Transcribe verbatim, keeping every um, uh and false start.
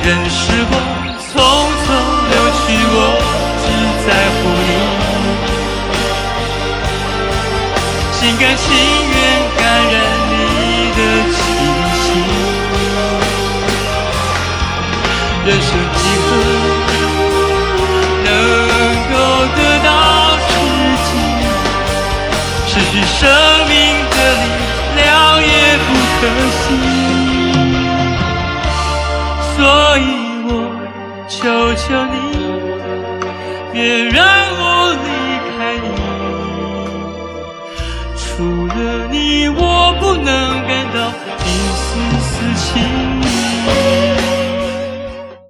任时光匆匆流去，我只在乎你。心甘情愿感染你的气息，人生几何能够得到知己？失去生命的力量也不可惜。所以我求求你，别让我